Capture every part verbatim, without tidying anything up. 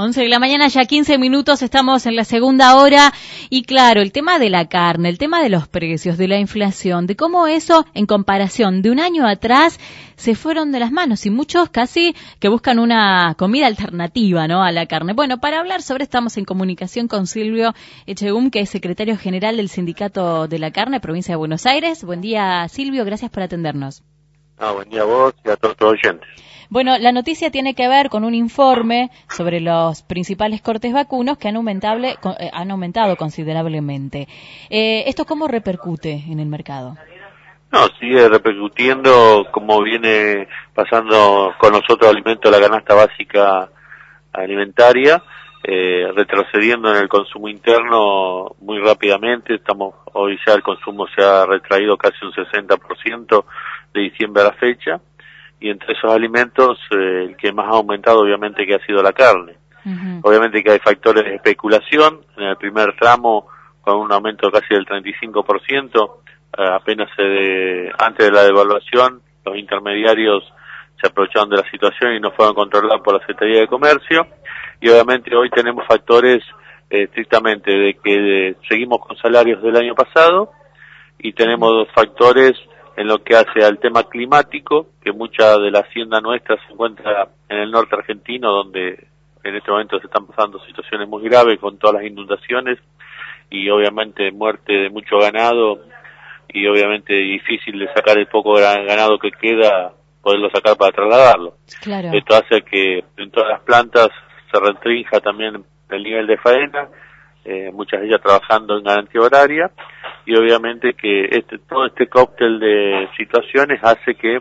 once de la mañana, ya quince minutos, estamos en la segunda hora y claro, el tema de la carne, el tema de los precios, de la inflación, de cómo eso en comparación de un año atrás se fueron de las manos y muchos casi que buscan una comida alternativa, ¿no?, a la carne. Bueno, para hablar sobre esto estamos en comunicación con Silvio Echegum, que es secretario general del Sindicato de la Carne, provincia de Buenos Aires. Buen día, Silvio, gracias por atendernos. Ah, buen día a vos y a todos los oyentes. Bueno, la noticia tiene que ver con un informe sobre los principales cortes vacunos que han, aumentable, han aumentado considerablemente. Eh, ¿Esto cómo repercute en el mercado? No, sigue repercutiendo como viene pasando con los otros alimentos de la canasta básica alimentaria, eh, retrocediendo en el consumo interno muy rápidamente. Estamos hoy ya el consumo se ha retraído casi un sesenta por ciento de diciembre a la fecha. Y entre esos alimentos, eh, el que más ha aumentado obviamente que ha sido la carne. Uh-huh. Obviamente que hay factores de especulación. En el primer tramo, con un aumento casi del treinta y cinco por ciento, eh, apenas se de, antes de la devaluación, los intermediarios se aprovecharon de la situación y no fueron controlados por la Secretaría de Comercio. Y obviamente hoy tenemos factores eh, estrictamente de que eh, seguimos con salarios del año pasado y tenemos dos factores en lo que hace al tema climático, que mucha de la hacienda nuestra se encuentra en el norte argentino, donde en este momento se están pasando situaciones muy graves con todas las inundaciones y obviamente muerte de mucho ganado y obviamente difícil de sacar el poco ganado que queda, poderlo sacar para trasladarlo. Claro. Esto hace que en todas las plantas se restrinja también el nivel de faena, eh, muchas de ellas trabajando en garantía horaria, y obviamente que este todo este cóctel de situaciones hace que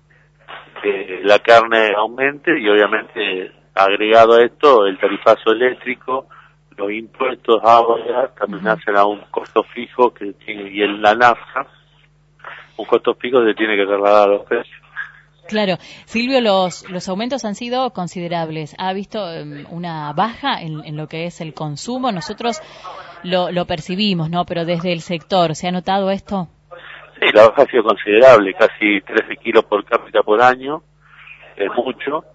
eh, la carne aumente y obviamente agregado a esto el tarifazo eléctrico, los impuestos, agua y gas también uh-huh. hacen a un costo fijo que tiene, y el, la nafta, un costo fijo que se tiene que trasladar a los precios. Claro. Silvio, los los aumentos han sido considerables. ¿Ha visto um, una baja en, en lo que es el consumo? Nosotros lo, lo percibimos, ¿no? Pero desde el sector, ¿se ha notado esto? Sí, la baja ha sido considerable, casi trece kilos por cápita por año, es mucho.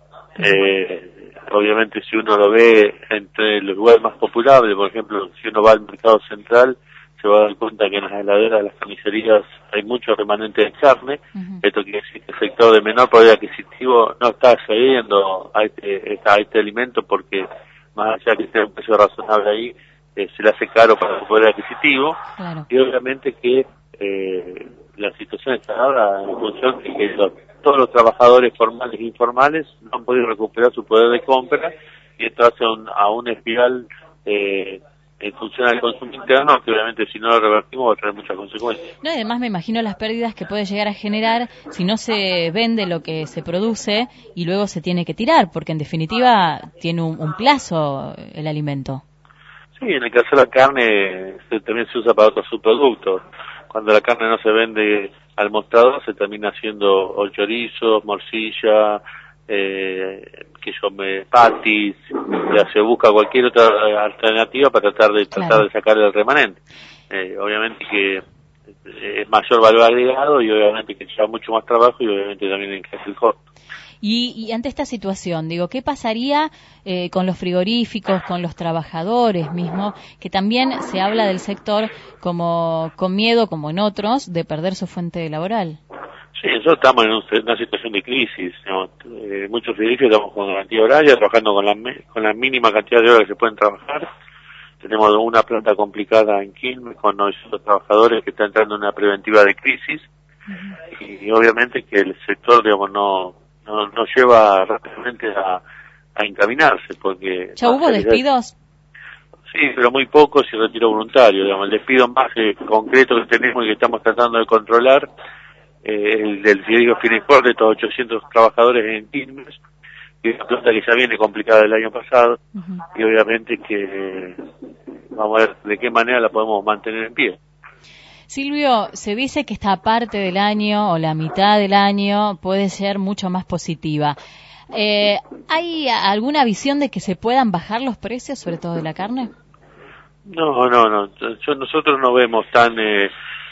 Eh, obviamente si uno lo ve entre los lugares más populares, por ejemplo, si uno va al mercado central, se va a dar cuenta que en las heladeras, las carnicerías, hay mucho remanente de carne. Uh-huh. Esto quiere decir que el sector de menor poder adquisitivo no está accediendo a este, a este alimento porque, más allá que esté un precio razonable ahí, eh, se le hace caro para el poder adquisitivo. Claro. Y obviamente que eh, la situación está ahora en función de que los, todos los trabajadores formales e informales no han podido recuperar su poder de compra y esto hace un, a una espiral eh, en función del consumo interno, que obviamente si no lo revertimos va a traer muchas consecuencias. No, y además me imagino las pérdidas que puede llegar a generar si no se vende lo que se produce y luego se tiene que tirar, porque en definitiva tiene un, un plazo el alimento. Sí, en el caso de la carne se, también se usa para otros subproductos. Cuando la carne no se vende al mostrador se termina haciendo o chorizo, morcilla, eh, que yo me patis, ya se busca cualquier otra alternativa para tratar de tratar claro. de sacar el remanente. Eh, obviamente que es mayor valor agregado y obviamente que lleva mucho más trabajo y obviamente también encarece el costo. Y, y ante esta situación, digo, ¿qué pasaría eh, con los frigoríficos, con los trabajadores mismo, que también se habla del sector como con miedo, como en otros, de perder su fuente laboral? Sí, nosotros estamos en, un, en una situación de crisis, ¿no? Eh, muchos frigoríficos estamos con garantía horaria, trabajando con la, con la mínima cantidad de horas que se pueden trabajar. Tenemos una planta complicada en Quilmes con novecientos trabajadores que está entrando en una preventiva de crisis. Uh-huh. y, y obviamente que el sector, digamos, no no, no lleva rápidamente a, a encaminarse porque... ¿Ya hubo despidos? Sí, pero muy pocos y retiro voluntario, digamos. El despido más eh, concreto que tenemos y que estamos tratando de controlar eh, el del frigorífico Finesport de estos ochocientos trabajadores en Quilmes, que es una planta que ya viene complicada el año pasado, uh-huh. y obviamente que eh, vamos a ver de qué manera la podemos mantener en pie. Silvio, se dice que esta parte del año o la mitad del año puede ser mucho más positiva. Eh, ¿Hay alguna visión de que se puedan bajar los precios, sobre todo de la carne? No, no, no. Yo, nosotros no vemos tan eh,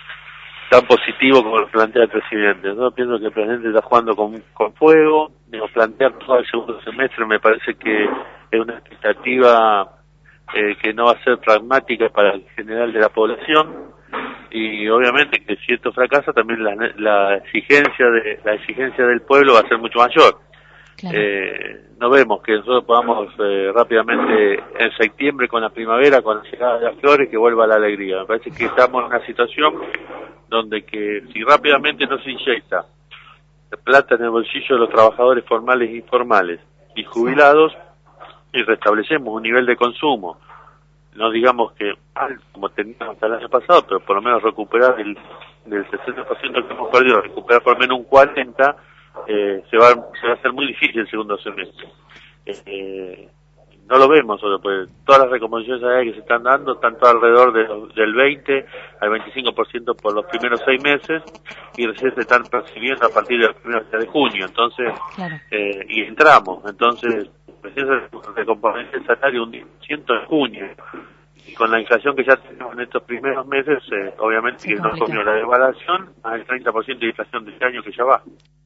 tan positivo como lo plantea el presidente. Yo pienso que el presidente está jugando con, con fuego. Digo, plantear todo el segundo semestre me parece que es una expectativa eh, que no va a ser pragmática para el general de la población, y obviamente que si esto fracasa también la, la exigencia de la exigencia del pueblo va a ser mucho mayor. Claro. Eh, no vemos que nosotros podamos eh, rápidamente en septiembre con la primavera, con la llegada de las flores, que vuelva la alegría. Me parece que estamos en una situación donde que si rápidamente no se inyecta plata en el bolsillo de los trabajadores formales e informales y jubilados, y restablecemos un nivel de consumo, no digamos que alto como teníamos hasta el año pasado, pero por lo menos recuperar el, del sesenta por ciento que hemos perdido, recuperar por lo menos un cuarenta por ciento, eh, se va se va a hacer muy difícil el segundo semestre. Eh, no lo vemos solo, pues todas las recomposiciones que se están dando, tanto alrededor de, del veinte al veinticinco por ciento por los primeros seis meses, y recién se están percibiendo a partir del primer día de junio, entonces, claro. eh, y entramos, entonces, recién se recompone el salario un diez por ciento en junio, y con la inflación que ya tenemos en estos primeros meses, eh, obviamente se que complica. No comió la devaluación, más el treinta por ciento de inflación de este año que ya va.